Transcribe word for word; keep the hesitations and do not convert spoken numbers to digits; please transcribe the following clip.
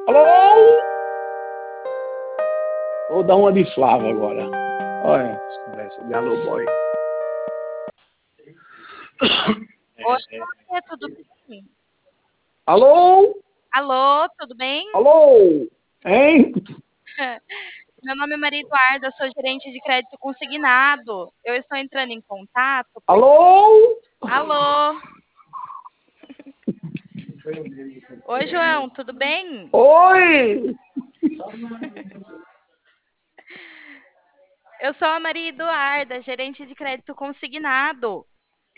Alô? Vou dar uma de Flávio agora. Olha, essa conversa de alô, boy. Oi, Fê, tudo bem? Alô? Alô, tudo bem? Alô? Hein? Meu nome é Maria Eduarda, sou gerente de crédito consignado. Eu estou entrando em contato porque... Alô? Alô? Oi, João, tudo bem? Oi? Eu sou a Maria Eduarda, gerente de crédito consignado.